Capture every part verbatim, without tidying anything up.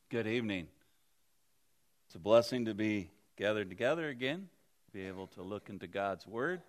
Good evening. It's a blessing to be gathered together again, be able to look into God's Word.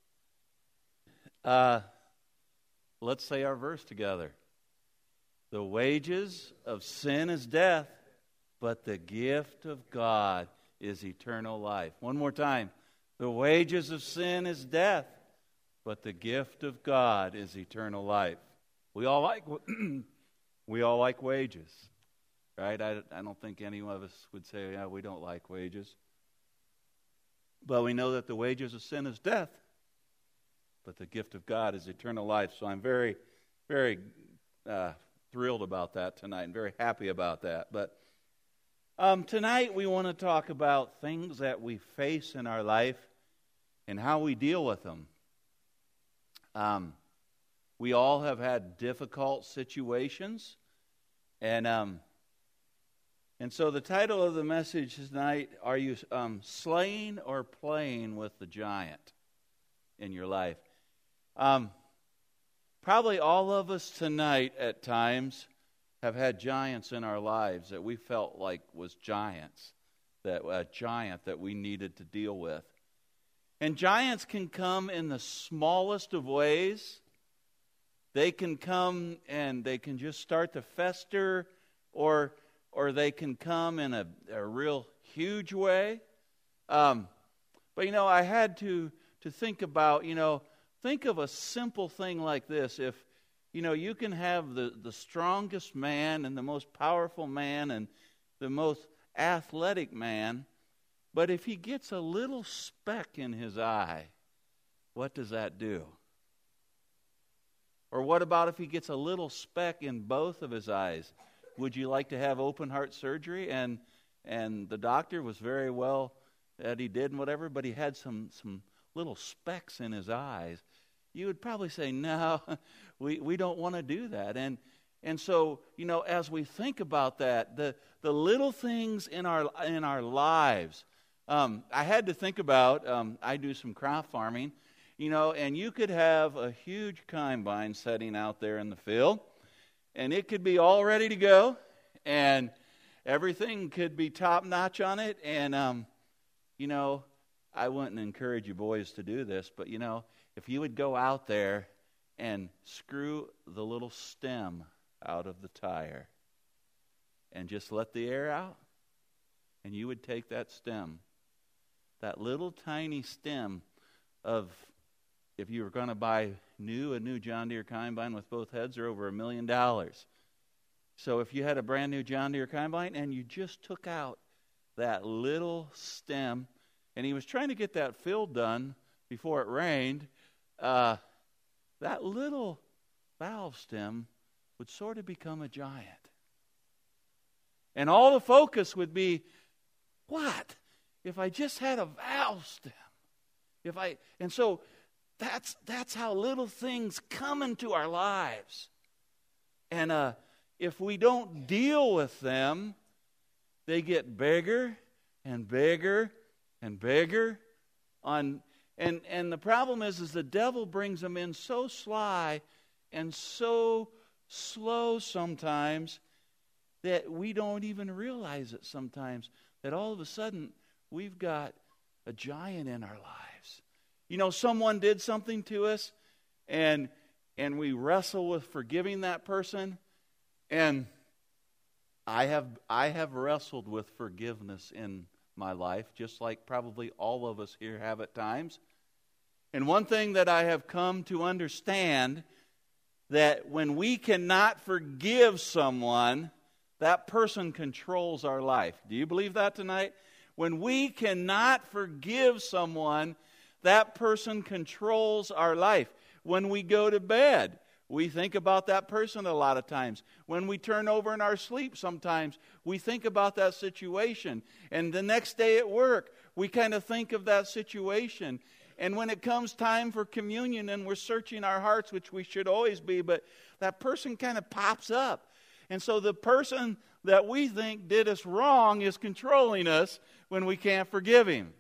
Uh, let's say our verse together. The wages of sin is death, but the gift of God is eternal life. One more time. The wages of sin is death, but the gift of God is eternal life. We all like we all like wages. Right? I, I don't think any of us would say, yeah, we don't like wages. But we know that the wages of sin is death, but the gift of God is eternal life. So I'm very, very uh, thrilled about that tonight and very happy about that. But um, tonight we want to talk about things that we face in our life and how we deal with them. Um, we all have had difficult situations, and um And so the title of the message tonight, are you um, slaying or playing with the giant in your life? Um, probably all of us tonight at times have had giants in our lives that we felt like was giants, that a giant that we needed to deal with. And giants can come in the smallest of ways. They can come and they can just start to fester, or or they can come in a, a real huge way. Um, but, you know, I had to, to think about, you know, think of a simple thing like this. If, you know, you can have the, the strongest man and the most powerful man and the most athletic man, but if he gets a little speck in his eye, what does that do? Or what about if he gets a little speck in both of his eyes? Would you like to have open heart surgery? And and the doctor was very well that he did and whatever, but he had some, some little specks in his eyes. You would probably say, no, we, we don't want to do that. And and so, you know, as we think about that, the the little things in our in our lives, um, I had to think about, um, I do some craft farming, you know, and you could have a huge combine setting out there in the field, and it could be all ready to go, and everything could be top-notch on it. And, um, you know, I wouldn't encourage you boys to do this, but, you know, if you would go out there and screw the little stem out of the tire and just let the air out, and you would take that stem, that little tiny stem of, if you were going to buy new, a new John Deere combine with both heads are over a million dollars. So if you had a brand new John Deere combine and you just took out that little stem, and he was trying to get that field done before it rained, uh, that little valve stem would sort of become a giant. And all the focus would be, what? If I just had a valve stem. If I, and so That's that's how little things come into our lives. And uh, if we don't deal with them, they get bigger and bigger and bigger. On and and the problem is, is the devil brings them in so sly and so slow sometimes that we don't even realize it sometimes, that all of a sudden we've got a giant in our lives. You know, someone did something to us, and and we wrestle with forgiving that person. And I have I have wrestled with forgiveness in my life, just like probably all of us here have at times. And one thing that I have come to understand, that when we cannot forgive someone, that person controls our life. Do you believe that tonight? When we cannot forgive someone, that person controls our life. When we go to bed, we think about that person a lot of times. When we turn over in our sleep sometimes, we think about that situation. And the next day at work, we kind of think of that situation. And when it comes time for communion and we're searching our hearts, which we should always be, but that person kind of pops up. And so the person that we think did us wrong is controlling us when we can't forgive him.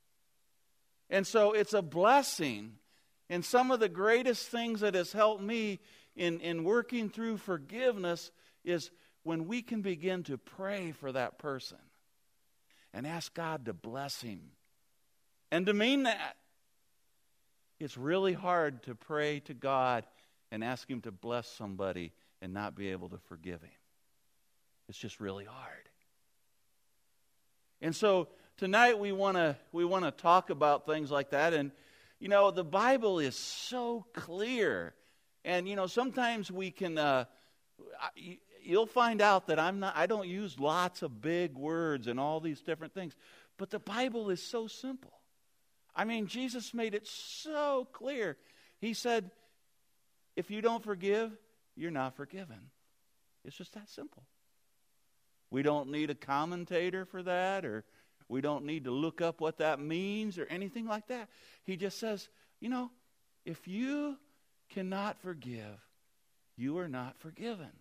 And so it's a blessing. And some of the greatest things that has helped me in, in working through forgiveness is when we can begin to pray for that person and ask God to bless him and to mean that. It's really hard to pray to God and ask him to bless somebody and not be able to forgive him. It's just really hard. And so tonight we want to we want to talk about things like that. And you know, the Bible is so clear. And you know, sometimes we can uh, you'll find out that I'm not I don't use lots of big words and all these different things. But the Bible is so simple. I mean, Jesus made it so clear. He said, if you don't forgive, you're not forgiven. It's just that simple. We don't need a commentator for that, or we don't need to look up what that means or anything like that. He just says, you know, if you cannot forgive, you are not forgiven.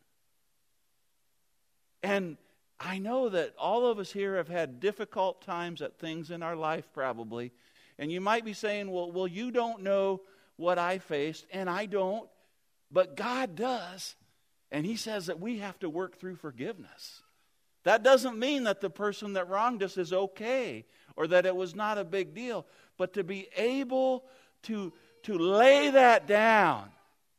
And I know that all of us here have had difficult times at things in our life probably. And you might be saying, well, well, you don't know what I faced, and I don't, but God does. And he says that we have to work through forgiveness. That doesn't mean that the person that wronged us is okay or that it was not a big deal, but to be able to, to lay that down.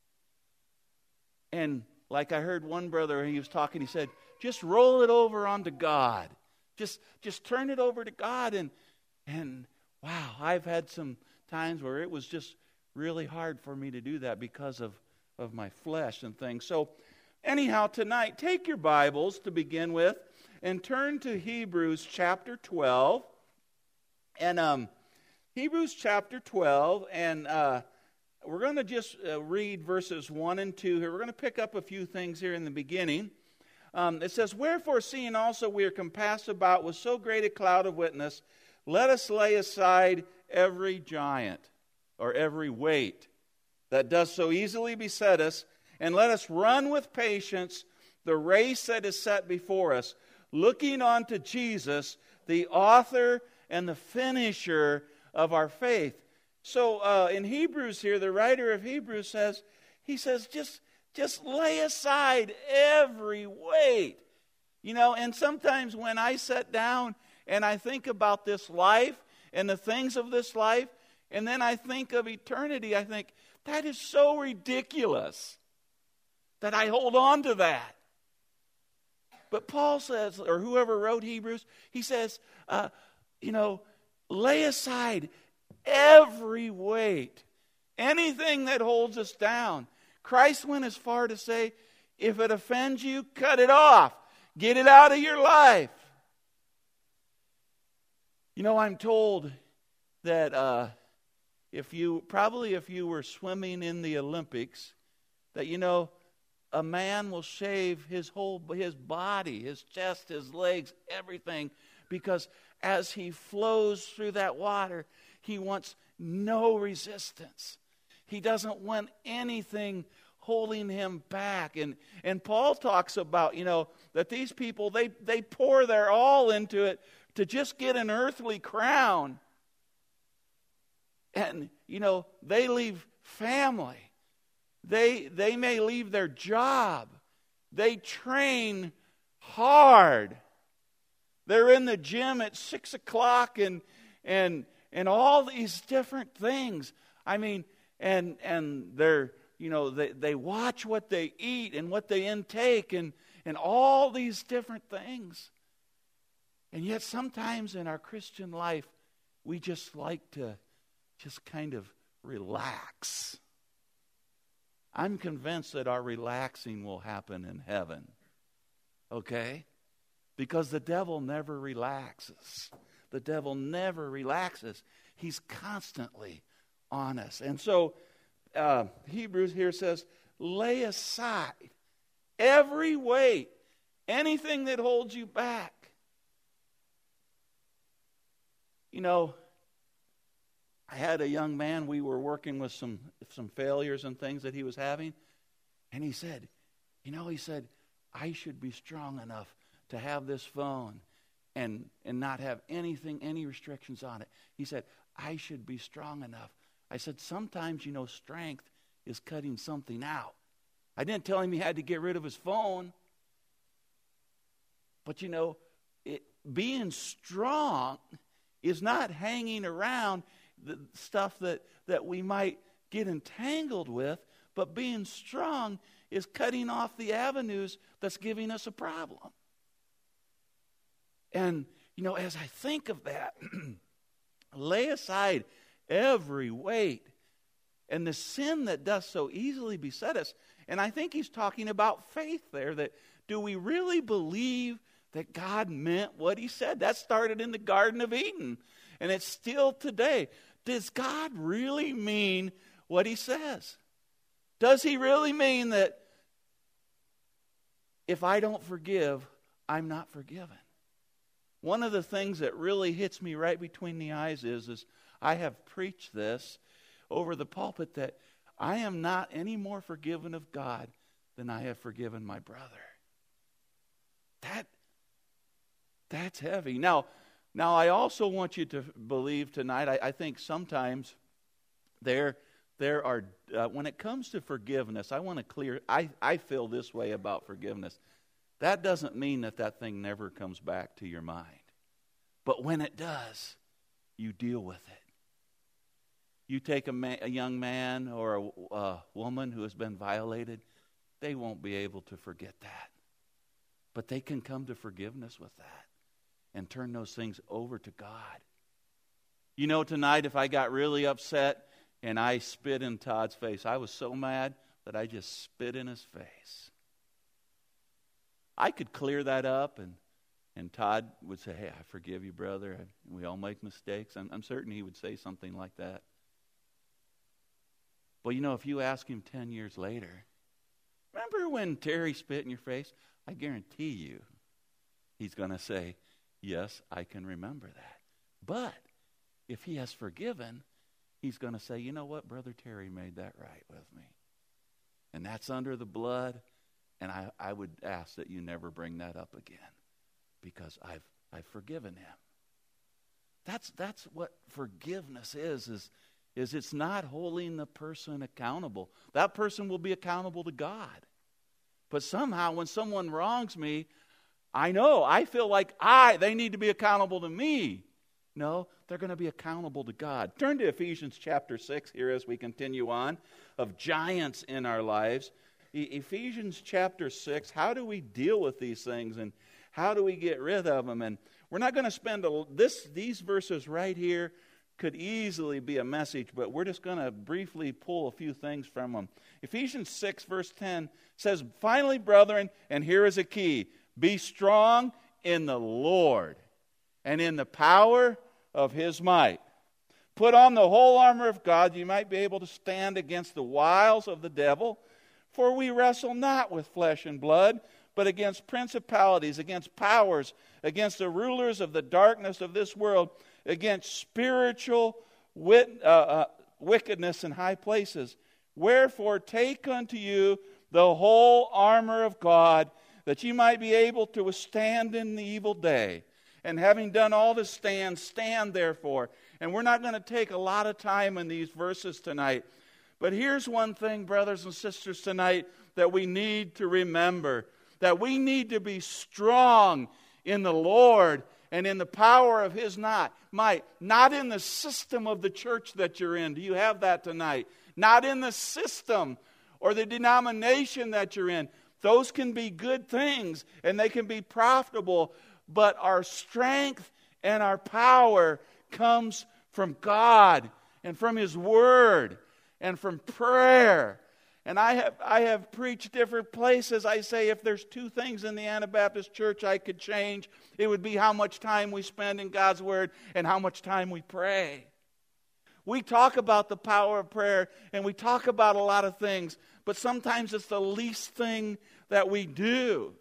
And like I heard one brother, he was talking, he said, just roll it over onto God. Just, just turn it over to God. And, and wow, I've had some times where it was just really hard for me to do that because of, of my flesh and things. So anyhow, tonight, take your Bibles to begin with and turn to Hebrews chapter twelve. And um, Hebrews chapter twelve, and uh, we're going to just uh, read verses one and two here. We're going to pick up a few things here in the beginning. Um, it says, wherefore, seeing also we are compassed about with so great a cloud of witness, let us lay aside every giant or every weight that does so easily beset us, and let us run with patience the race that is set before us, looking unto Jesus, the author and the finisher of our faith. So uh, in Hebrews here, the writer of Hebrews says, he says, just, just lay aside every weight. You know, and sometimes when I sit down and I think about this life and the things of this life, and then I think of eternity, I think, that is so ridiculous that I hold on to that. But Paul says, or whoever wrote Hebrews, he says, uh, you know, lay aside every weight, anything that holds us down. Christ went as far to say, if it offends you, cut it off. Get it out of your life. You know, I'm told that uh, if you, probably if you were swimming in the Olympics, that, you know, a man will shave his whole, his body, his chest, his legs, everything, because as he flows through that water, he wants no resistance. He doesn't want anything holding him back. And and Paul talks about, you know, that these people, they, they pour their all into it to just get an earthly crown. And, you know, they leave family. They they may leave their job. They train hard. They're in the gym at six o'clock and and and all these different things. I mean, and and they're, you know, they, they watch what they eat and what they intake and, and all these different things. And yet sometimes in our Christian life, we just like to just kind of relax. I'm convinced that our relaxing will happen in heaven. Okay? Because the devil never relaxes. The devil never relaxes. He's constantly on us. And so uh, Hebrews here says, lay aside every weight, anything that holds you back. You know, I had a young man, we were working with some, some failures and things that he was having, and he said, you know, he said, I should be strong enough to have this phone and, and not have anything, any restrictions on it. He said, I should be strong enough. I said, sometimes, you know, strength is cutting something out. I didn't tell him he had to get rid of his phone. But you know, it, being strong is not hanging around the stuff that, that we might get entangled with, but being strong is cutting off the avenues that's giving us a problem. And, you know, as I think of that, lay aside every weight and the sin that does so easily beset us. And I think he's talking about faith there, that do we really believe that God meant what he said? That started in the Garden of Eden, and it's still today. Does God really mean what he says? Does he really mean that if I don't forgive, I'm not forgiven? One of the things that really hits me right between the eyes is, is I have preached this over the pulpit, that I am not any more forgiven of God than I have forgiven my brother. That, that's heavy. Now, now I also want you to believe tonight, I, I think sometimes there, there are, uh, when it comes to forgiveness, I want to clear, I, I feel this way about forgiveness. That doesn't mean that that thing never comes back to your mind. But when it does, you deal with it. You take a, man, a young man or a, a woman who has been violated, they won't be able to forget that. But they can come to forgiveness with that and turn those things over to God. You know, tonight if I got really upset and I spit in Todd's face, I was so mad that I just spit in his face. I could clear that up, and, and Todd would say, hey, I forgive you, brother. We all make mistakes. I'm, I'm certain he would say something like that. But you know, if you ask him ten years later, remember when Terry spit in your face? I guarantee you he's going to say, yes, I can remember that. But if he has forgiven, he's going to say, you know what, Brother Terry made that right with me. And that's under the blood. And I, I would ask that you never bring that up again, because I've I've forgiven him. That's that's what forgiveness is, is, is it's not holding the person accountable. That person will be accountable to God. But somehow when someone wrongs me, I know, I feel like I they need to be accountable to me. No, they're going to be accountable to God. Turn to Ephesians chapter six here as we continue on, of giants in our lives. Ephesians chapter six, how do we deal with these things, and how do we get rid of them? And we're not going to spend a, this these verses right here could easily be a message, but we're just going to briefly pull a few things from them. Ephesians six verse ten says, finally, brethren, and here is a key, be strong in the Lord and in the power of his might. Put on the whole armor of God, you might be able to stand against the wiles of the devil. For we wrestle not with flesh and blood, but against principalities, against powers, against the rulers of the darkness of this world, against spiritual wit, uh, uh, wickedness in high places. Wherefore take unto you the whole armor of God, that ye might be able to withstand in the evil day. And having done all to stand, stand therefore. And we're not going to take a lot of time in these verses tonight. But here's one thing, brothers and sisters, tonight that we need to remember. That we need to be strong in the Lord and in the power of his not, might. Not in the system of the church that you're in. Do you have that tonight? Not in the system or the denomination that you're in. Those can be good things and they can be profitable. But our strength and our power comes from God and from his word and from prayer. And I have I have preached different places. I say if there's two things in the Anabaptist church I could change, it would be how much time we spend in God's word and how much time we pray. We talk about the power of prayer and we talk about a lot of things, but sometimes it's the least thing that we do.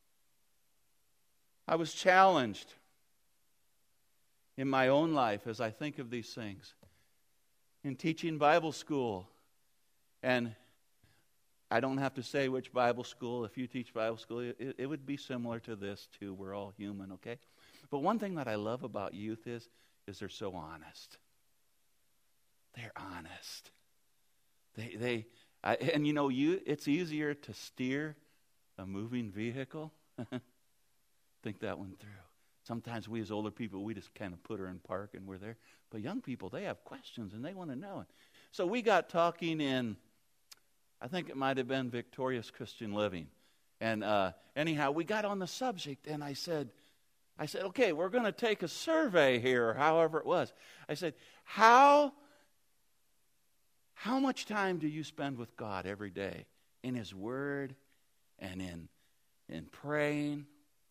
I was challenged in my own life as I think of these things in teaching Bible school. And I don't have to say which Bible school. If you teach Bible school, it, it would be similar to this too. We're all human, okay? But one thing that I love about youth is, is they're so honest. They're honest. They, they, I, and you know, you. It's easier to steer a moving vehicle think that one through. Sometimes we as older people, we just kind of put her in park and we're there. But young people, they have questions and they want to know. So we got talking in, I think it might have been Victorious Christian Living. And uh, anyhow, we got on the subject and I said, I said, okay, we're going to take a survey here, or however it was. I said, how, how much time do you spend with God every day in His Word and in, in praying?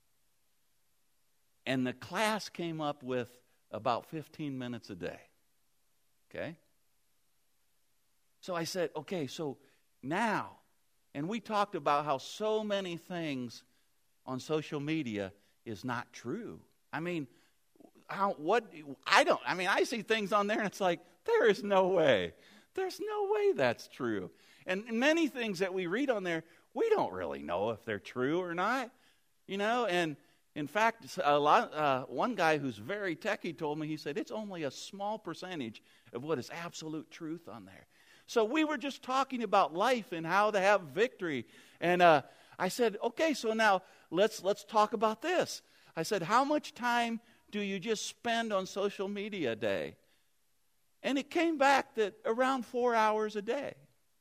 And the class came up with about fifteen minutes a day. Okay? So I said, okay, so now, and we talked about how so many things on social media is not true. I mean, how, what, I don't, I mean, I see things on there and it's like, there is no way. There's no way that's true. And many things that we read on there, we don't really know if they're true or not, you know, and in fact, a lot, uh, one guy who's very techie told me, he said, it's only a small percentage of what is absolute truth on there. So we were just talking about life and how to have victory. And uh, I said, okay, so now let's let's talk about this. I said, how much time do you just spend on social media a day? And it came back that around four hours a day.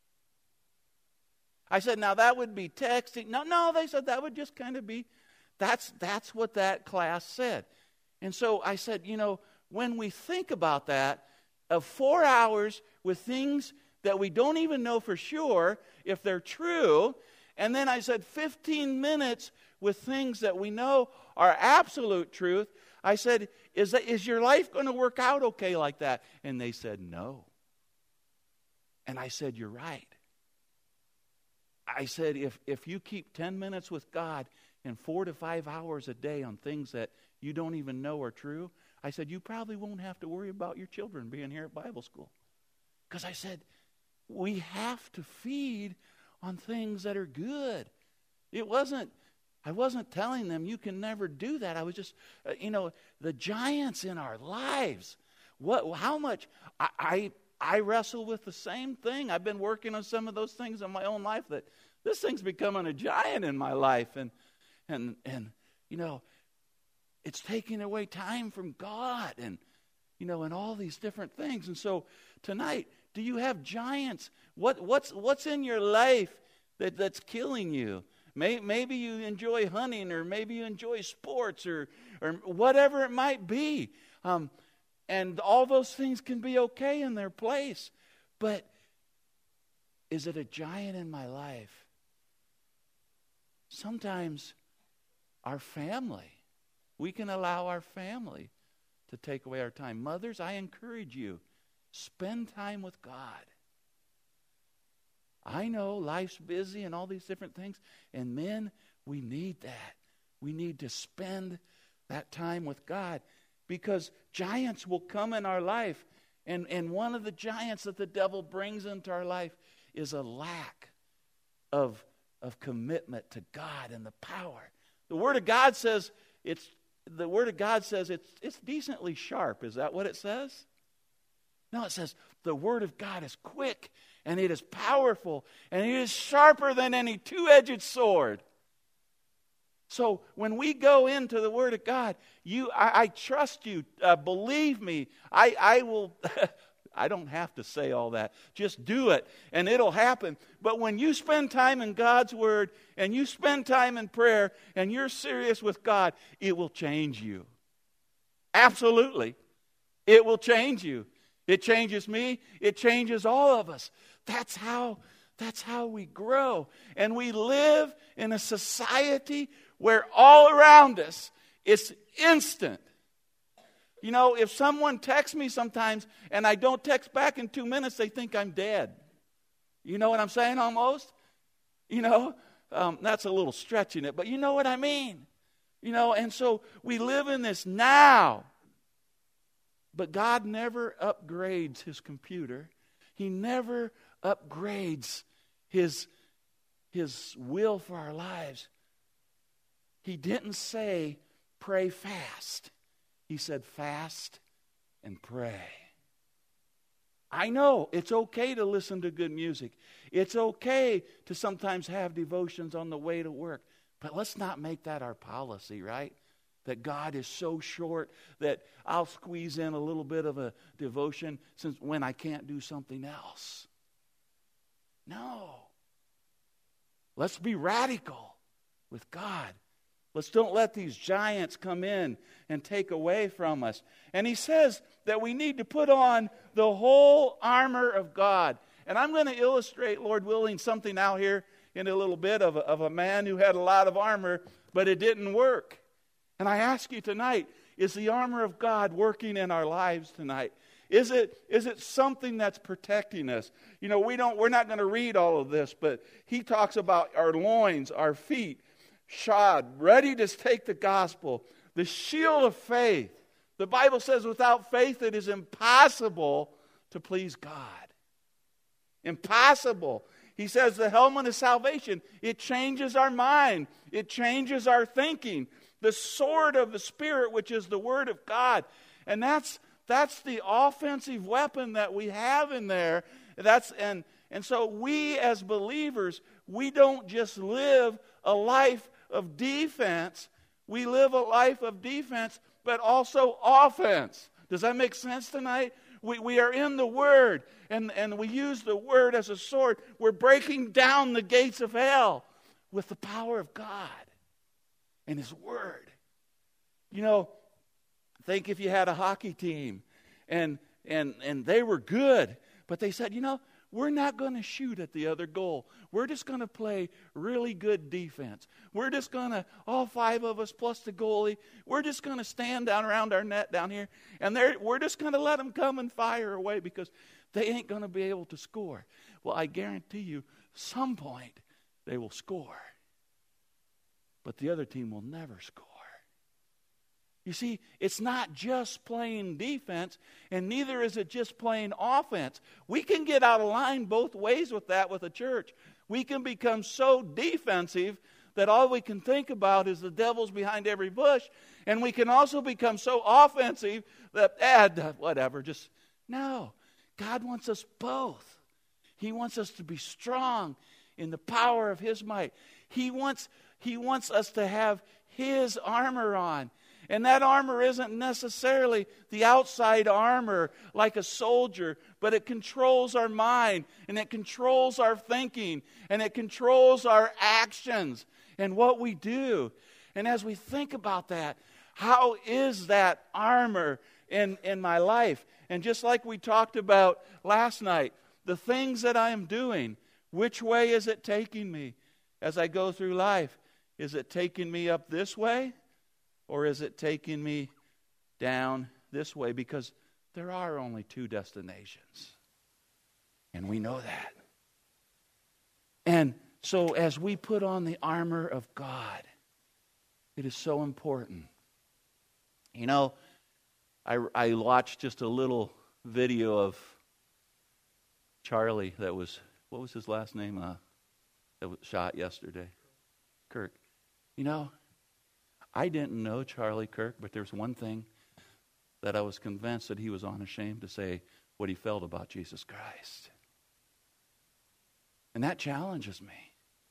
I said, now that would be texting. No, no, they said that would just kind of be, that's that's what that class said. And so I said, you know, when we think about that, of four hours with things that we don't even know for sure if they're true, and then I said fifteen minutes with things that we know are absolute truth, I said, is that, is your life going to work out okay like that? And they said, no. And I said, you're right. I said, if, if you keep ten minutes with God and four to five hours a day on things that you don't even know are true, I said, you probably won't have to worry about your children being here at Bible school. Because I said, we have to feed on things that are good. It wasn't, I wasn't telling them you can never do that. I was just, uh, you know, the giants in our lives. What, how much, I, I, I wrestle with the same thing. I've been working on some of those things in my own life that this thing's becoming a giant in my life. And, and, and, you know, it's taking away time from God and, you know, and all these different things. And so tonight, do you have giants? What, what's, what's in your life that, that's killing you? May, maybe you enjoy hunting, or maybe you enjoy sports, or, or whatever it might be. Um, and all those things can be okay in their place. But is it a giant in my life? Sometimes our family, we can allow our family to take away our time. Mothers, I encourage you, spend time with God. I know life's busy and all these different things. And men, we need that. We need to spend that time with God. Because giants will come in our life. And, and one of the giants that the devil brings into our life is a lack of, of commitment to God and the power. The Word of God says it's the Word of God says it's it's decently sharp. Is that what it says? No, it says the Word of God is quick and it is powerful and it is sharper than any two-edged sword. So when we go into the Word of God, you, I, I trust you. Uh, believe me, I, I will. I don't have to say all that. Just do it, and it'll happen. But when you spend time in God's Word, and you spend time in prayer, and you're serious with God, it will change you. Absolutely. It will change you. It changes me. It changes all of us. That's how, that's how we grow. And we live in a society where all around us it's instant. You know, if someone texts me sometimes and I don't text back in two minutes, they think I'm dead. You know what I'm saying almost? You know, um, that's a little stretching it, but you know what I mean. You know, and so we live in this now. But God never upgrades His computer. He never upgrades His, His will for our lives. He didn't say, pray fast. He said, fast and pray. I know it's okay to listen to good music. It's okay to sometimes have devotions on the way to work. But let's not make that our policy, right? That God is so short that I'll squeeze in a little bit of a devotion since when I can't do something else. No. Let's be radical with God. Let's don't let these giants come in and take away from us. And he says that we need to put on the whole armor of God. And I'm going to illustrate, Lord willing, something out here in a little bit of a, of a man who had a lot of armor, but it didn't work. And I ask you tonight, is the armor of God working in our lives tonight? Is it is it something that's protecting us? You know, we don't we're not going to read all of this, but he talks about our loins, our feet, shod, ready to take the gospel, the shield of faith. The Bible says without faith it is impossible to please God. Impossible. He says the helmet of salvation, it changes our mind. It changes our thinking. The sword of the Spirit, which is the Word of God. And that's that's the offensive weapon that we have in there. That's and and so we as believers, we don't just live a life of defense. We live a life of defense, but also offense. Does that make sense tonight? We we are in the Word, and, and we use the Word as a sword. We're breaking down the gates of hell with the power of God and His Word. You know, think if you had a hockey team, and and and they were good, but they said, you know, we're not going to shoot at the other goal. We're just going to play really good defense. We're just going to, all five of us plus the goalie, we're just going to stand down around our net down here, and we're just going to let them come and fire away because they ain't going to be able to score. Well, I guarantee you, some point they will score. But the other team will never score. You see, it's not just playing defense, and neither is it just playing offense. We can get out of line both ways with that with a church. We can become so defensive that all we can think about is the devil's behind every bush, and we can also become so offensive that, eh, whatever, just, no. God wants us both. He wants us to be strong in the power of His might. He wants, he wants us to have His armor on. And that armor isn't necessarily the outside armor like a soldier, but it controls our mind, and it controls our thinking, and it controls our actions and what we do. And as we think about that, how is that armor in, in my life? And just like we talked about last night, the things that I am doing, which way is it taking me as I go through life? Is it taking me up this way? Or is it taking me down this way? Because there are only two destinations. And we know that. And so as we put on the armor of God, it is so important. You know, I, I watched just a little video of Charlie that was, what was his last name? Uh, that was shot yesterday. Kirk. You know, I didn't know Charlie Kirk, but there's one thing that I was convinced that he was unashamed to say what he felt about Jesus Christ. And that challenges me.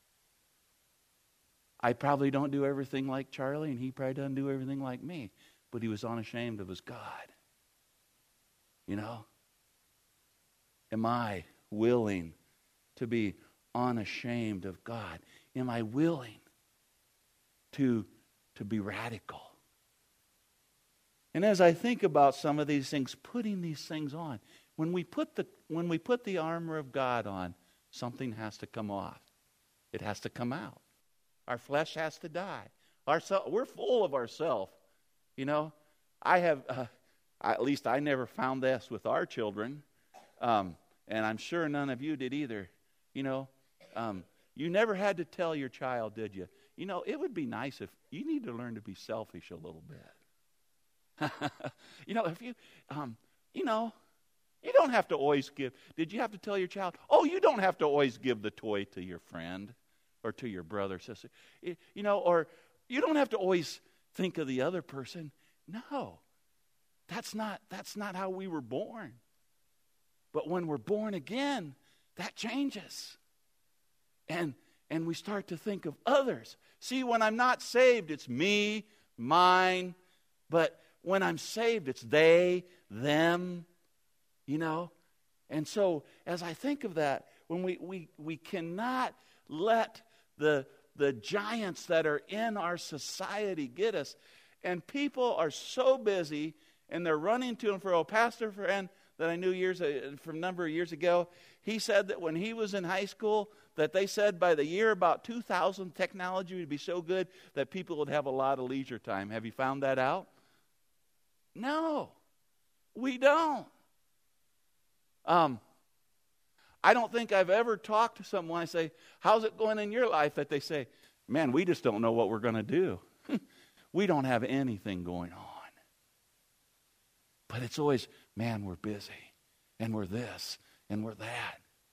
I probably don't do everything like Charlie, and he probably doesn't do everything like me, but he was unashamed of his God. You know? Am I willing to be unashamed of God? Am I willing to to be radical? And as I think about some of these things, putting these things on, when we put the when we put the armor of God on, something has to come off. It has to come out. Our flesh has to die. Our we're full of ourselves. You know, I have, uh, at least I never found this with our children, um, and I'm sure none of you did either. You know, um, you never had to tell your child, did you? You know, it would be nice if you need to learn to be selfish a little bit. you know, if you, um, you know, you don't have to always give. Did you have to tell your child, oh, you don't have to always give the toy to your friend or to your brother or sister. You know, or you don't have to always think of the other person. No, that's not, that's not how we were born. But when we're born again, that changes. And And we start to think of others. See, when I'm not saved, it's me, mine. But when I'm saved, it's they, them, you know. And so as I think of that, when we, we, we cannot let the, the giants that are in our society get us. And people are so busy, and they're running to and fro. A pastor friend that I knew years from a number of years ago, he said that when he was in high school, that they said by the year about two thousand, technology would be so good that people would have a lot of leisure time. Have you found that out? No, we don't. Um, I don't think I've ever talked to someone, I say, how's it going in your life? That they say, man, we just don't know what we're going to do. We don't have anything going on. But it's always, man, we're busy, and we're this, and we're that.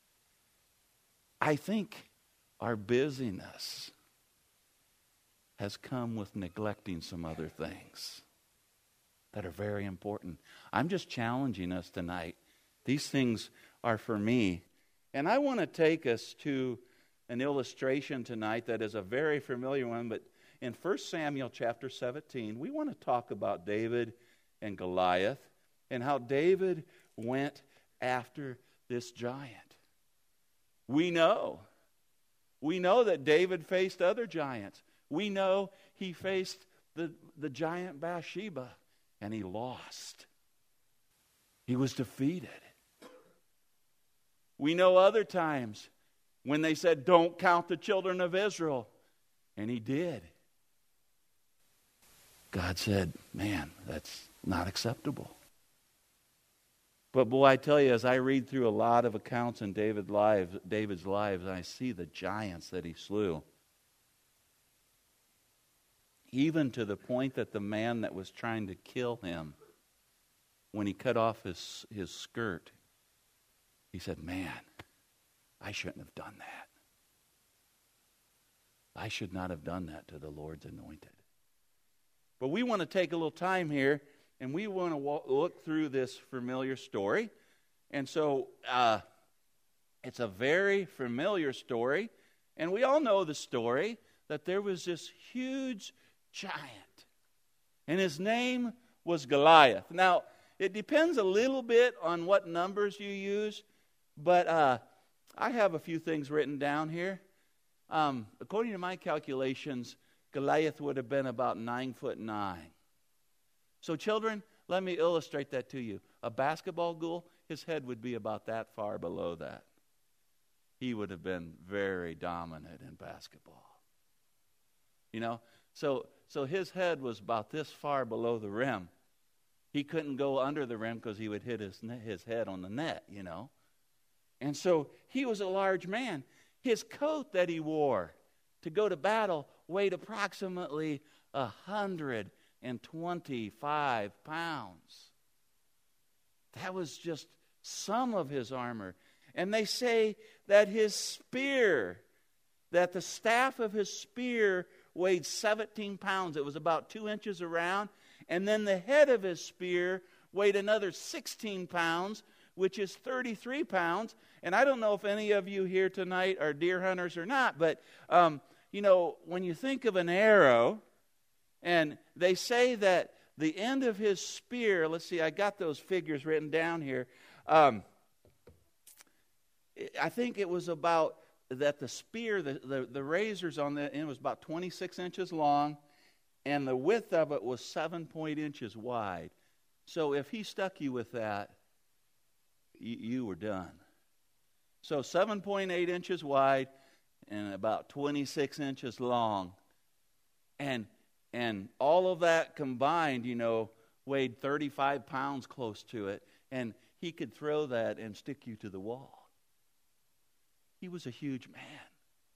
I think our busyness has come with neglecting some other things that are very important. I'm just challenging us tonight. These things are for me. And I want to take us to an illustration tonight that is a very familiar one, but in First Samuel chapter seventeen, we want to talk about David and Goliath and how David went after this giant. We know. We know that David faced other giants. We know he faced the, the giant Bathsheba, and he lost. He was defeated. We know other times when they said, don't count the children of Israel, and he did. God said, man, that's not acceptable. But boy, I tell you, as I read through a lot of accounts in David's lives, David's lives, I see the giants that he slew. Even to the point that the man that was trying to kill him, when he cut off his, his skirt, he said, man, I shouldn't have done that. I should not have done that to the Lord's anointed. But we want to take a little time here, and we want to walk, look through this familiar story. And so uh, it's a very familiar story. And we all know the story that there was this huge giant. And his name was Goliath. Now, it depends a little bit on what numbers you use. But uh, I have a few things written down here. Um, according to my calculations, Goliath would have been about nine foot nine. So children, let me illustrate that to you. A basketball goal, his head would be about that far below that. He would have been very dominant in basketball. You know, so so his head was about this far below the rim. He couldn't go under the rim because he would hit his his head on the net, you know. And so he was a large man. His coat that he wore to go to battle weighed approximately one hundred twenty-five pounds. That was just some of his armor. And they say that his spear, that the staff of his spear weighed seventeen pounds. It was about two inches around. And then the head of his spear weighed another sixteen pounds, which is thirty-three pounds. And I don't know if any of you here tonight are deer hunters or not, but, um, you know, when you think of an arrow, and they say that the end of his spear, let's see, I got those figures written down here. Um, I think it was about that the spear, the, the, the razors on the end was about twenty-six inches long, and the width of it was seven point inches wide. So if he stuck you with that, you, you were done. So seven point eight inches wide and about twenty-six inches long. And and all of that combined, you know, weighed thirty-five pounds close to it. And he could throw that and stick you to the wall. He was a huge man.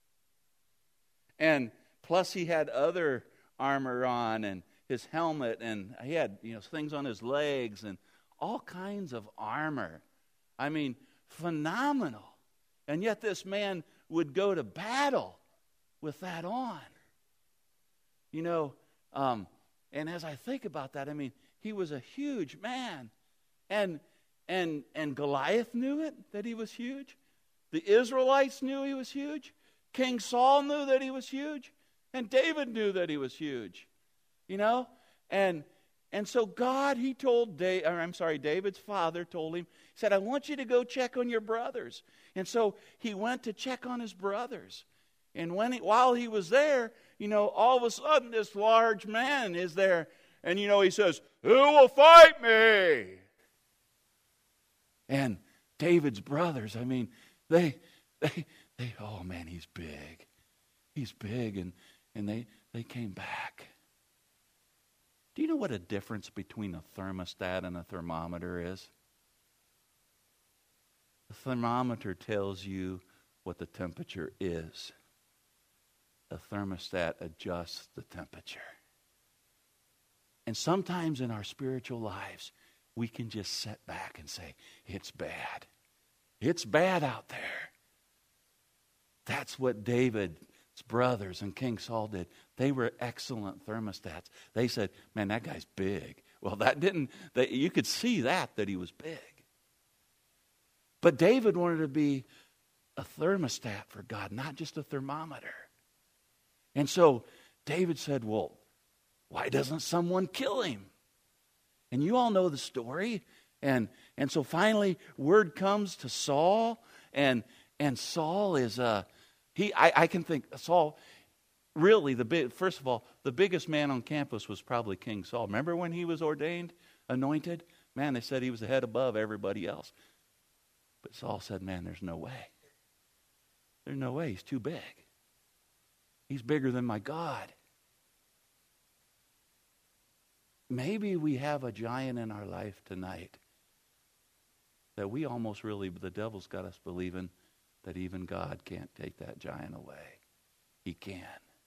And plus he had other armor on and his helmet, and he had, you know, things on his legs and all kinds of armor. I mean, phenomenal. And yet this man would go to battle with that on. You know, um, and as I think about that, I mean, he was a huge man. And and and Goliath knew it, that he was huge. The Israelites knew he was huge. King Saul knew that he was huge. And David knew that he was huge, you know? And and so God, he told, da- or I'm sorry, David's father told him, he said, I want you to go check on your brothers. And so he went to check on his brothers. And when he, while he was there, you know, all of a sudden this large man is there. And, you know, he says, who will fight me? And David's brothers, I mean, they, they, they, oh man, he's big. He's big. And, and they, they came back. Do you know what a difference between a thermostat and a thermometer is? The thermometer tells you what the temperature is. The thermostat adjusts the temperature. And sometimes in our spiritual lives, we can just sit back and say, it's bad. It's bad out there. That's what David's brothers and King Saul did. They were excellent thermostats. They said, man, that guy's big. Well, that didn't, that, you could see that, that he was big. But David wanted to be a thermostat for God, not just a thermometer. And so David said, well, why doesn't someone kill him? And you all know the story. And and so finally word comes to Saul. And and Saul is, uh, he I, I can think, Saul, really, the big, first of all, the biggest man on campus was probably King Saul. Remember when he was ordained, anointed? Man, they said he was the head above everybody else. But Saul said, man, there's no way. There's no way. He's too big. He's bigger than my God. Maybe we have a giant in our life tonight that we almost really, the devil's got us believing that even God can't take that giant away. He can.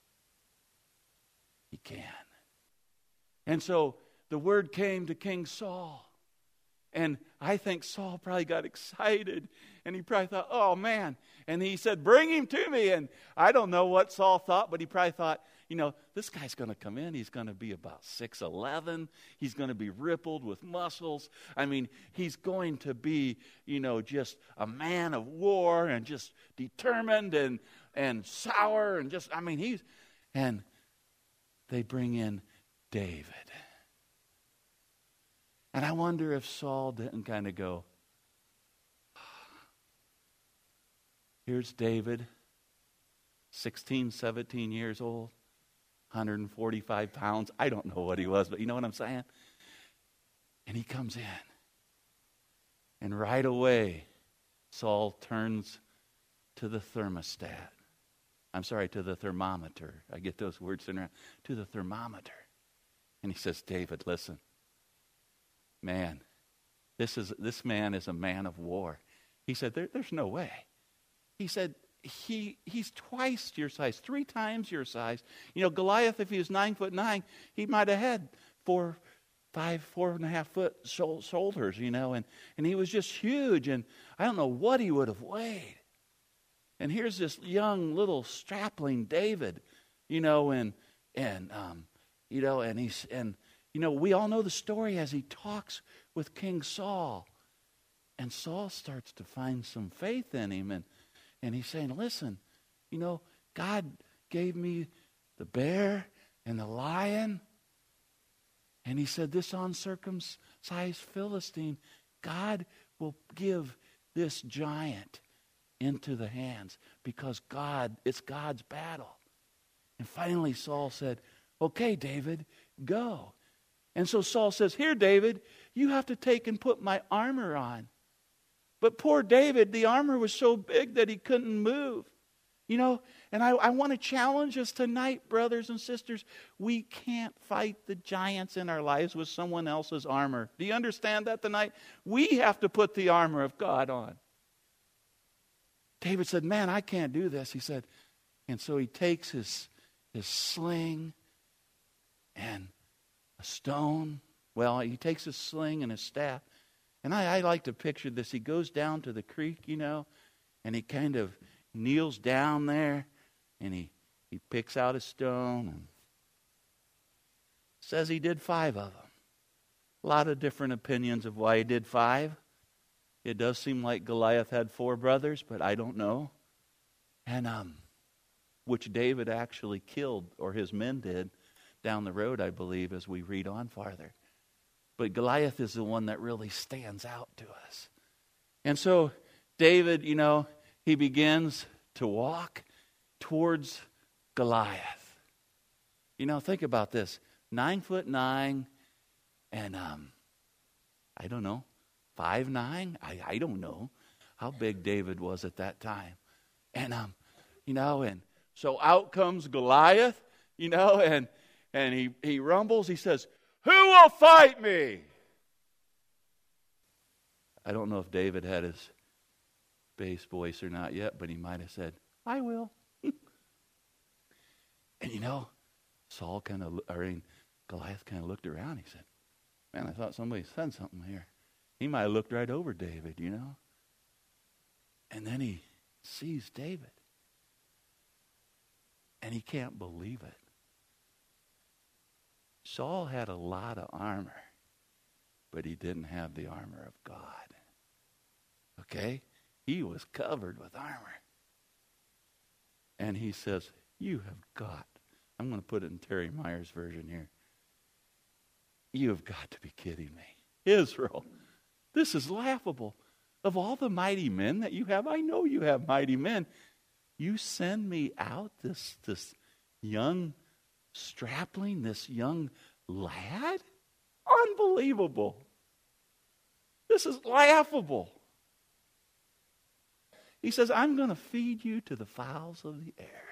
He can. And so the word came to King Saul. And I think Saul probably got excited. And he probably thought, oh man. And he said, bring him to me. And I don't know what Saul thought, but he probably thought, you know, this guy's going to come in. He's going to be about six eleven. He's going to be rippled with muscles. I mean, he's going to be, you know, just a man of war and just determined and, and sour and just, I mean, he's, and they bring in David. And I wonder if Saul didn't kind of go, here's David, sixteen, seventeen years old, one hundred forty-five pounds. I don't know what he was, but you know what I'm saying? And he comes in. And right away, Saul turns to the thermostat. I'm sorry, to the thermometer. I get those words in around. To the thermometer. And he says, David, listen. Man, this is this man is a man of war. He said, there, there's no way. He said, he he's twice your size, three times your size. You know, Goliath, if he was nine foot nine, he might have had four, five, four and a half foot shoulders, you know, and, and he was just huge, and I don't know what he would have weighed. And here's this young little strapling David, you know, and and um, you know, and he's and you know, we all know the story as he talks with King Saul. And Saul starts to find some faith in him. And, and he's saying, listen, you know, God gave me the bear and the lion. And he said, this uncircumcised Philistine, God will give this giant into the hands because God, it's God's battle. And finally Saul said, okay, David, go. And so Saul says, here, David, you have to take and put my armor on. But poor David, the armor was so big that he couldn't move. You know, and I, I want to challenge us tonight, brothers and sisters. We can't fight the giants in our lives with someone else's armor. Do you understand that tonight? We have to put the armor of God on. David said, man, I can't do this. He said, and so he takes his, his sling and a stone. Well, he takes his sling and his staff. And I, I like to picture this. He goes down to the creek, you know, and he kind of kneels down there, and he, he picks out a stone and says he did five of them. A lot of different opinions of why he did five. It does seem like Goliath had four brothers, but I don't know. And um, which David actually killed, or his men did, down the road, I believe, as we read on farther. But Goliath is the one that really stands out to us. And so David, you know, he begins to walk towards Goliath. You know, think about this. Nine foot nine and, um, I don't know, five nine? I, I don't know how big David was at that time. And, um, you know, and so out comes Goliath, you know, and and he, he rumbles. He says, "Who will fight me?" I don't know if David had his bass voice or not yet, but he might have said, "I will." And you know, Saul kind of, I mean, Goliath kind of looked around. He said, "Man, I thought somebody said something here." He might have looked right over David, you know. And then he sees David. And he can't believe it. Saul had a lot of armor, but he didn't have the armor of God. Okay? He was covered with armor. And he says, "You have got," I'm going to put it in Terry Meyer's version here, "You have got to be kidding me. Israel, this is laughable. Of all the mighty men that you have, I know you have mighty men. You send me out, this, this young strapling, this young lad? Unbelievable. This is laughable." He says, "I'm going to feed you to the fowls of the air."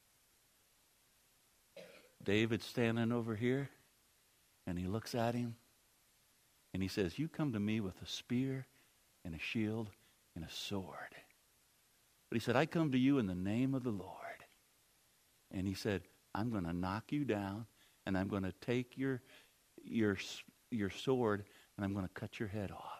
David's standing over here, and he looks at him, and he says, "You come to me with a spear and a shield and a sword." But he said, "I come to you in the name of the Lord." And he said, "I'm going to knock you down, and I'm going to take your, your, your sword, and I'm going to cut your head off."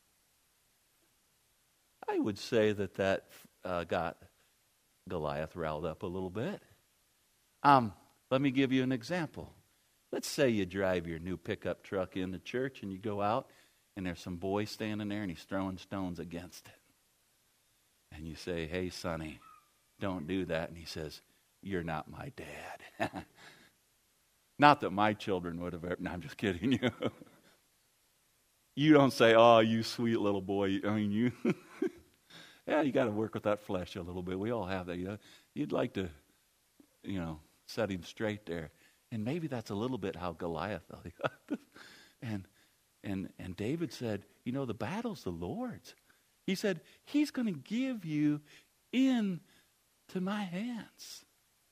I would say that that uh, got Goliath riled up a little bit. Um, let me give you an example. Let's say you drive your new pickup truck into church, and you go out, and there's some boy standing there, and he's throwing stones against it. And you say, "Hey, Sonny, don't do that." And he says, "You're not my dad." Not that my children would have ever. No, I'm just kidding you. You don't say, "Oh, you sweet little boy." I mean, you. Yeah, you got to work with that flesh a little bit. We all have that. You know? You'd like to, you know, set him straight there. And maybe that's a little bit how Goliath felt. and and and David said, "You know, the battle's the Lord's." He said, "He's going to give you into my hands."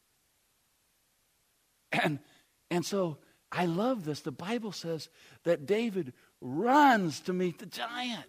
And and so I love this. The Bible says that David runs to meet the giant.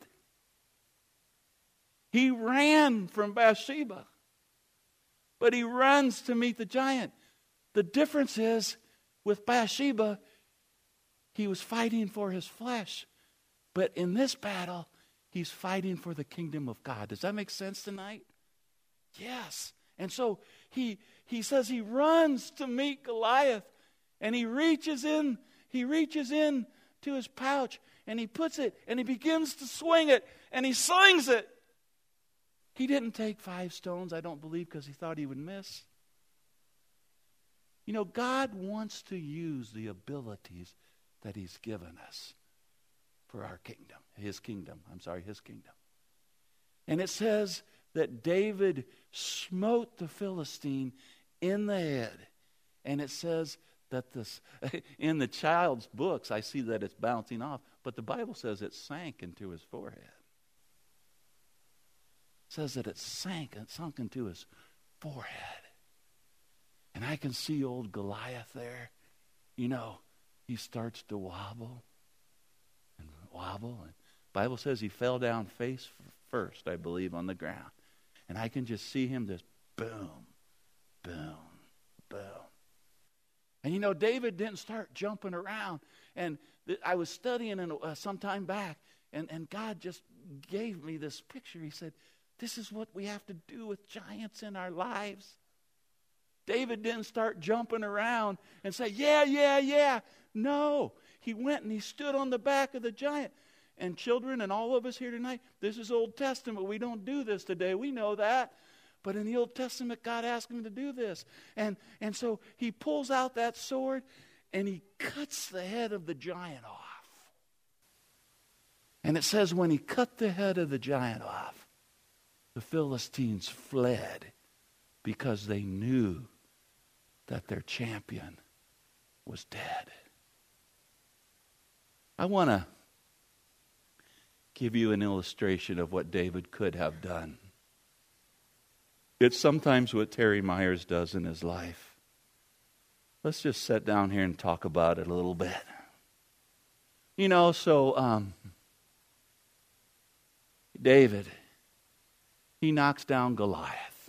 He ran from Bathsheba, but he runs to meet the giant. The difference is, with Bathsheba, he was fighting for his flesh. But in this battle, he's fighting for the kingdom of God. Does that make sense tonight? Yes. And so he he says he runs to meet Goliath, and he reaches in, he reaches in to his pouch, and he puts it, and he begins to swing it, and he slings it. He didn't take five stones, I don't believe, because he thought he would miss. You know, God wants to use the abilities that he's given us for our kingdom, his kingdom. I'm sorry, his kingdom. And it says that David smote the Philistine in the head. And it says that this, in the child's books, I see that it's bouncing off, but the Bible says it sank into his forehead. It says that it sank and sunk into his forehead. And I can see old Goliath there. You know, he starts to wobble and wobble. And the Bible says he fell down face first, I believe, on the ground. And I can just see him just boom, boom, boom. And you know, David didn't start jumping around. And th- I was studying in, uh, some time back, and, and God just gave me this picture. He said, this is what we have to do with giants in our lives. David didn't start jumping around and say, yeah, yeah, yeah. No, he went and he stood on the back of the giant. And children and all of us here tonight, this is Old Testament. We don't do this today. We know that. But in the Old Testament, God asked him to do this. And, and so he pulls out that sword and he cuts the head of the giant off. And it says when he cut the head of the giant off, the Philistines fled because they knew that their champion was dead. I want to give you an illustration of what David could have done. It's sometimes what Terry Myers does in his life. Let's just sit down here and talk about it a little bit. You know, so um, David, he knocks down Goliath.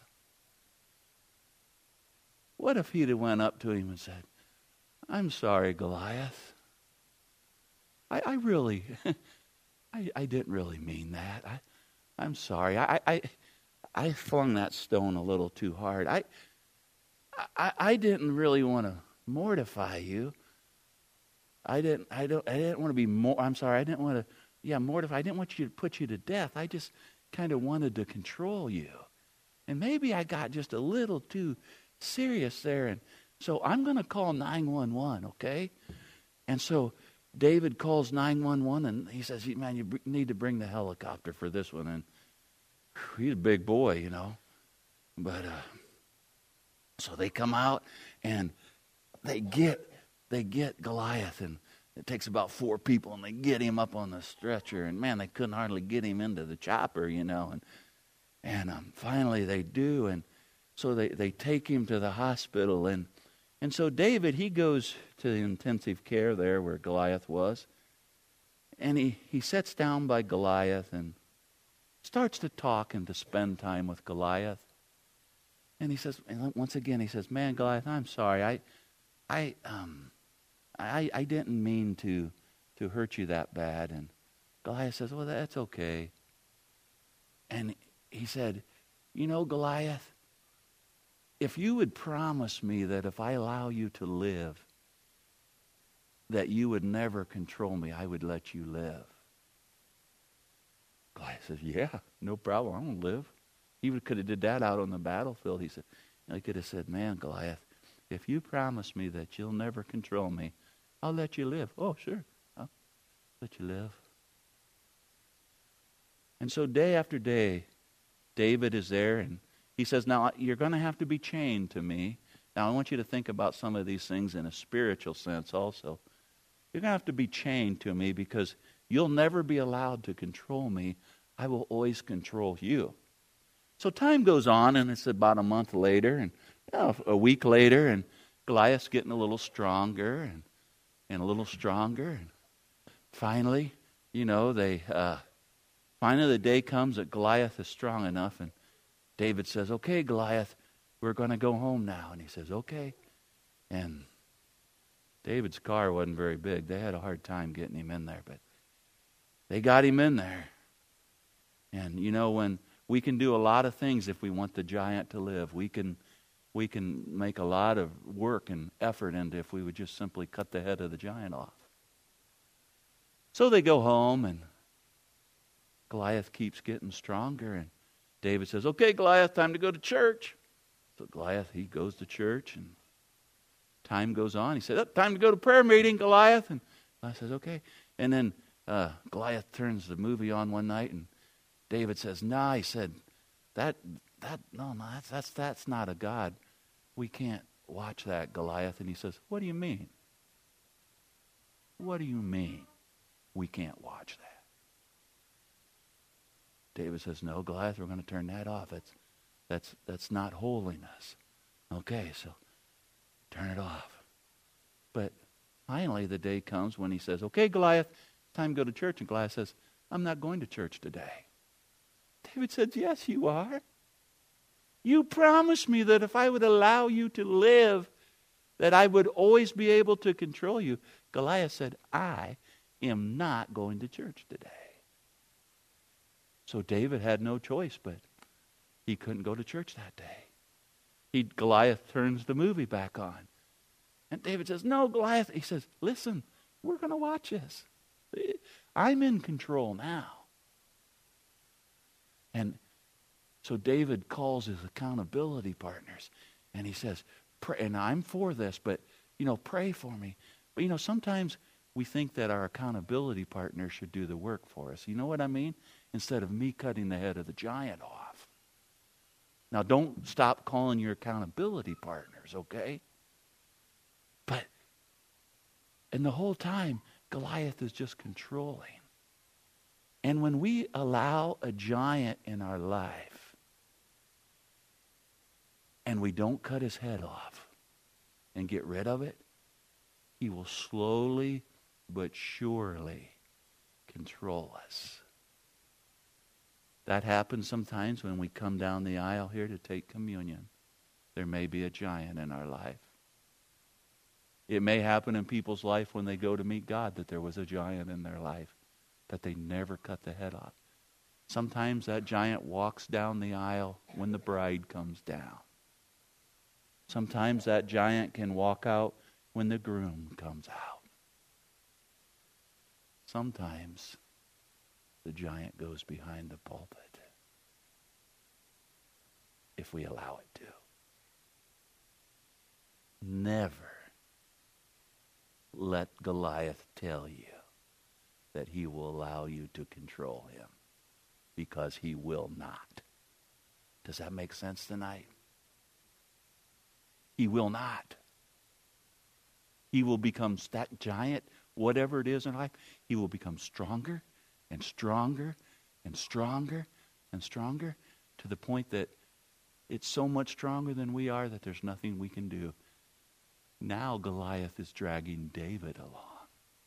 What if he'd have went up to him and said, I'm sorry, Goliath. I, I really, I, I didn't really mean that. I, I'm sorry. I, I, I flung that stone a little too hard. I, I, I didn't really want to mortify you. I didn't. I don't. I didn't want to be more. I'm sorry. I didn't want to. Yeah, mortify. I didn't want you to put you to death. I just kind of wanted to control you, and maybe I got just a little too serious there. And so I'm going to call nine one one. Okay, and so David calls nine one one, and he says, "Man, you need to bring the helicopter for this one." And whew, he's a big boy, you know. But uh, so they come out and they get they get Goliath, and it takes about four people, and they get him up on the stretcher. And man, they couldn't hardly get him into the chopper, you know. And and um, finally they do, and so they, they take him to the hospital, and and so David, he goes to the intensive care there where Goliath was, and he, he sits down by Goliath and starts to talk and to spend time with Goliath. And he says, and once again, he says, "Man, Goliath, I'm sorry. I, I, um, I, I didn't mean to, to hurt you that bad." And Goliath says, "Well, that's okay." And he said, "You know, Goliath, if you would promise me that if I allow you to live, that you would never control me, I would let you live." Goliath says, "Yeah, no problem. I'm going to live." He could have did that out on the battlefield. He said, he could have said, "Man, Goliath, if you promise me that you'll never control me, I'll let you live." "Oh, sure, I'll let you live." And so day after day, David is there, and he says, "Now, you're going to have to be chained to me." Now, I want you to think about some of these things in a spiritual sense also. You're going to have to be chained to me because you'll never be allowed to control me. I will always control you. So time goes on, and it's about a month later, and you know, a week later, and Goliath's getting a little stronger and, and a little stronger. And finally, you know, they uh, finally the day comes that Goliath is strong enough, and David says, "Okay, Goliath, we're going to go home now." And he says, "Okay." And David's car wasn't very big. They had a hard time getting him in there, but they got him in there. And you know, when we can do a lot of things if we want the giant to live. We can we can make a lot of work and effort into if we would just simply cut the head of the giant off. So they go home, and Goliath keeps getting stronger, and David says, "Okay, Goliath, time to go to church." So Goliath, he goes to church, and time goes on. He said, "Oh, time to go to prayer meeting, Goliath." And Goliath says, "Okay." And then uh, Goliath turns the movie on one night, and David says, "Nah," he said, that, that, no, no, that's, that's, that's not a God. We can't watch that, Goliath." And he says, "What do you mean? What do you mean we can't watch that?" David says, "No, Goliath, we're going to turn that off. That's, that's, that's not holiness." Okay, so turn it off. But finally the day comes when he says, "Okay, Goliath, time to go to church." And Goliath says, "I'm not going to church today." David said, "Yes, you are. You promised me that if I would allow you to live, that I would always be able to control you." Goliath said, "I am not going to church today." So David had no choice, but he couldn't go to church that day. He, Goliath turns the movie back on. And David says, "No, Goliath." He says, "Listen, we're going to watch this. I'm in control now." And So David calls his accountability partners, and he says, pray, and I'm for this, but, you know, pray for me. But, you know, sometimes we think that our accountability partner should do the work for us. You know what I mean? Instead of me cutting the head of the giant off. Now, don't stop calling your accountability partners, okay? But, and the whole time, Goliath is just controlling. And when we allow a giant in our life, and we don't cut his head off and get rid of it, he will slowly but surely control us. That happens sometimes when we come down the aisle here to take communion. There may be a giant in our life. It may happen in people's life when they go to meet God that there was a giant in their life, that they never cut the head off. Sometimes that giant walks down the aisle when the bride comes down. Sometimes that giant can walk out when the groom comes out. Sometimes the giant goes behind the pulpit, if we allow it to. Never let Goliath tell you that he will allow you to control him, because he will not. Does that make sense tonight? He will not. He will become that giant, whatever it is in life, he will become stronger and stronger and stronger and stronger, to the point that it's so much stronger than we are that there's nothing we can do. Now Goliath is dragging David along.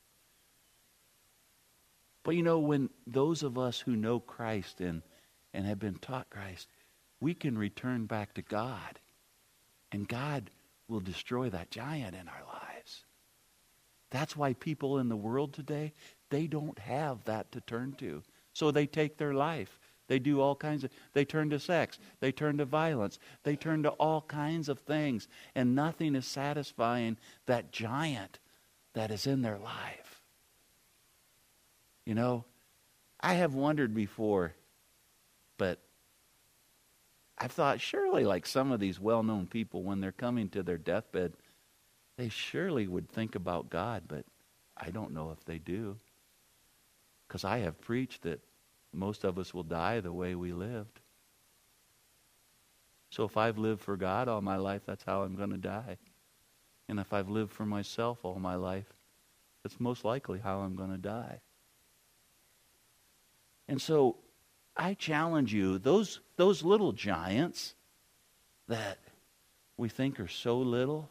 But you know, when those of us who know Christ and, and have been taught Christ, we can return back to God. And God will destroy that giant in our lives. That's why people in the world today, they don't have that to turn to. So they take their life. They do all kinds of, they turn to sex. They turn to violence. They turn to all kinds of things. And nothing is satisfying that giant that is in their life. You know, I have wondered before, but I've thought surely like some of these well-known people, when they're coming to their deathbed, they surely would think about God, but I don't know if they do. Because I have preached that most of us will die the way we lived. So if I've lived for God all my life, that's how I'm going to die. And if I've lived for myself all my life, that's most likely how I'm going to die. And so I challenge you, those, those little giants that we think are so little,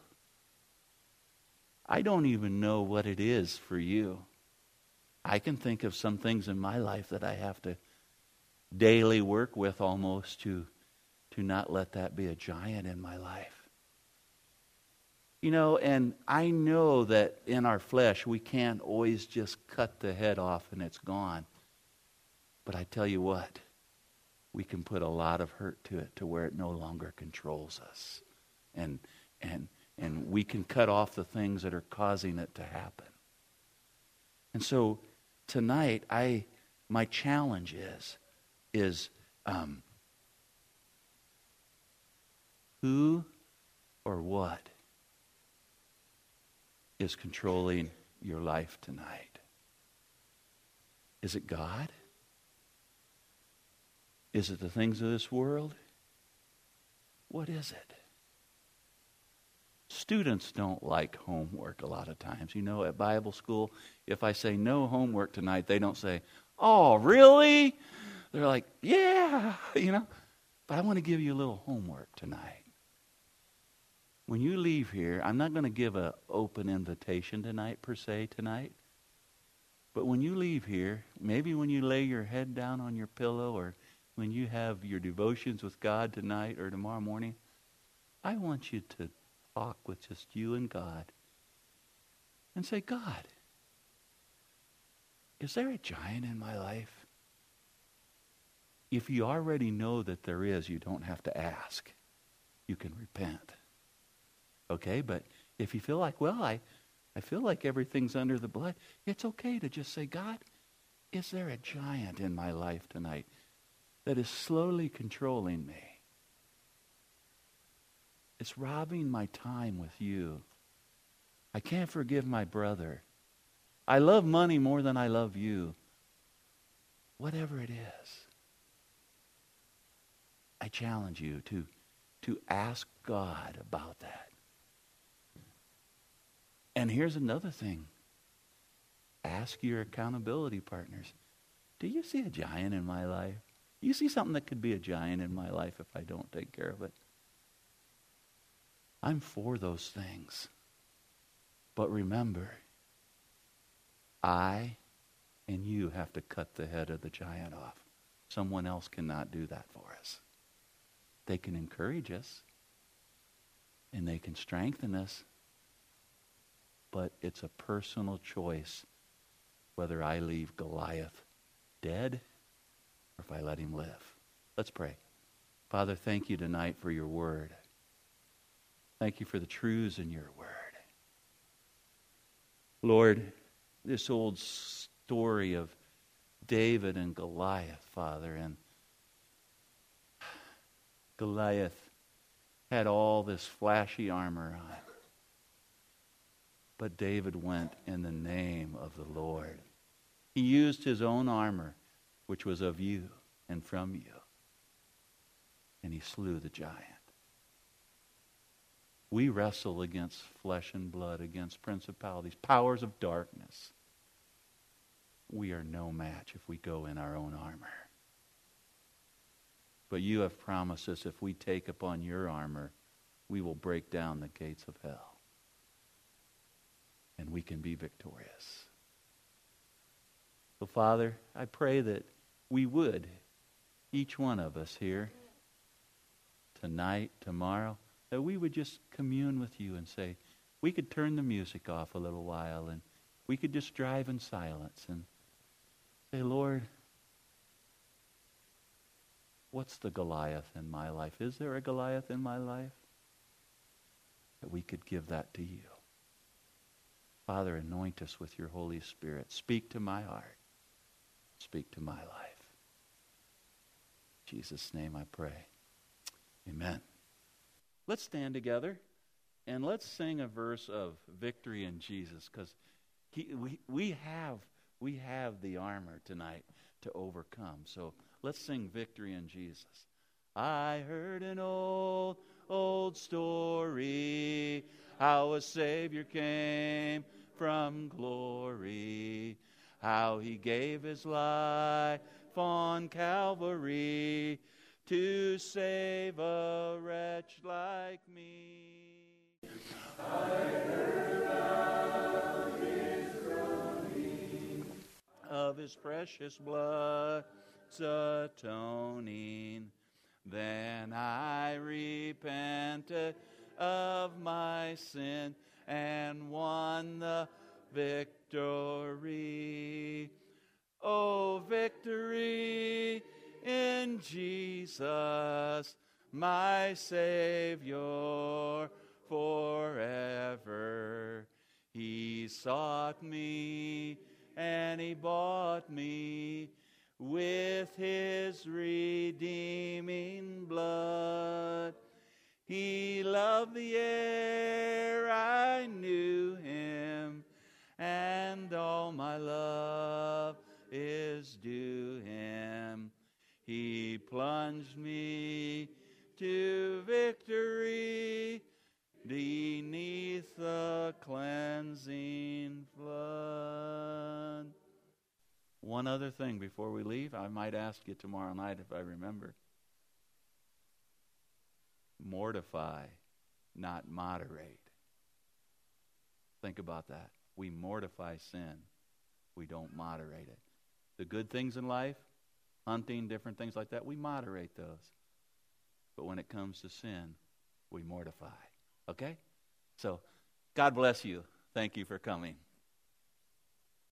I don't even know what it is for you. I can think of some things in my life that I have to daily work with almost to, to not let that be a giant in my life. You know, and I know that in our flesh we can't always just cut the head off and it's gone. But I tell you what, we can put a lot of hurt to it to where it no longer controls us. And and and we can cut off the things that are causing it to happen. And so tonight, I my challenge is, is um, who or what is controlling your life tonight? Is it God? Is it the things of this world? What is it? Students don't like homework a lot of times. You know, at Bible school, if I say no homework tonight, they don't say, oh, really? They're like, yeah, you know. But I want to give you a little homework tonight. When you leave here, I'm not going to give an open invitation tonight, per se, tonight. But when you leave here, maybe when you lay your head down on your pillow, or when you have your devotions with God tonight or tomorrow morning, I want you to talk with just you and God and say, God, is there a giant in my life? If you already know that there is, you don't have to ask. You can repent. Okay, but if you feel like, well, I, I feel like everything's under the blood, it's okay to just say, God, is there a giant in my life tonight? that is slowly controlling me. It's robbing my time with you. I can't forgive my brother. I love money more than I love you. Whatever it is, I challenge you to, to ask God about that. And here's another thing. Ask your accountability partners, do you see a giant in my life? Do you see something that could be a giant in my life if I don't take care of it? I'm for those things. But remember, I and you have to cut the head of the giant off. Someone else cannot do that for us. They can encourage us, and they can strengthen us, but it's a personal choice whether I leave Goliath dead or if I let him live. Let's pray. Father, thank you tonight for your word. Thank you for the truths in your word. Lord, this old story of David and Goliath, Father, and Goliath had all this flashy armor on. But David went in the name of the Lord. He used his own armor, which was of you and from you. And he slew the giant. We wrestle against flesh and blood, against principalities, powers of darkness. We are no match if we go in our own armor. But you have promised us if we take upon your armor, we will break down the gates of hell. And we can be victorious. So, Father, I pray that we would, each one of us here, tonight, tomorrow, that we would just commune with you and say, we could turn the music off a little while and we could just drive in silence and say, Lord, what's the Goliath in my life? Is there a Goliath in my life? That we could give that to you. Father, anoint us with your Holy Spirit. Speak to my heart. Speak to my life. In Jesus' name I pray. Amen. Let's stand together and let's sing a verse of victory in Jesus, because we, we, have, we have the armor tonight to overcome. So let's sing victory in Jesus. I heard an old, old story, how a Savior came from glory, how he gave his life on Calvary to save a wretch like me. I heard about his groaning, of his precious blood's atoning. Then I repented of my sin and won the victory. Oh, victory in Jesus, my Savior forever. He sought me and he bought me with his redeeming blood. He loved the air, I knew him, and all my love is due him. He plunged me to victory beneath the cleansing flood. One other thing before we leave, I might ask you tomorrow night if I remember. Mortify, not moderate. Think about that. We mortify sin. We don't moderate it. The good things in life, hunting, different things like that, we moderate those. But when it comes to sin, we mortify. Okay? So, God bless you. Thank you for coming.